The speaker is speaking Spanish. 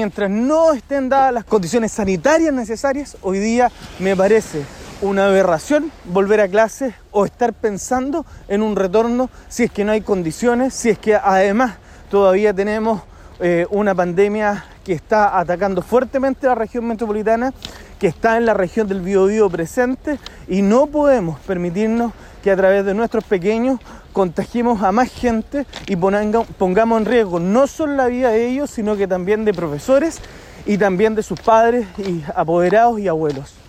mientras no estén dadas las condiciones sanitarias necesarias, hoy día me parece una aberración volver a clases o estar pensando en un retorno si es que no hay condiciones, si es que además todavía tenemos una pandemia que está atacando fuertemente la región metropolitana, que está en la región del Biobío presente, y no podemos permitirnos que a través de nuestros pequeños contagiemos a más gente y pongamos en riesgo no solo la vida de ellos, sino que también de profesores y también de sus padres y apoderados y abuelos.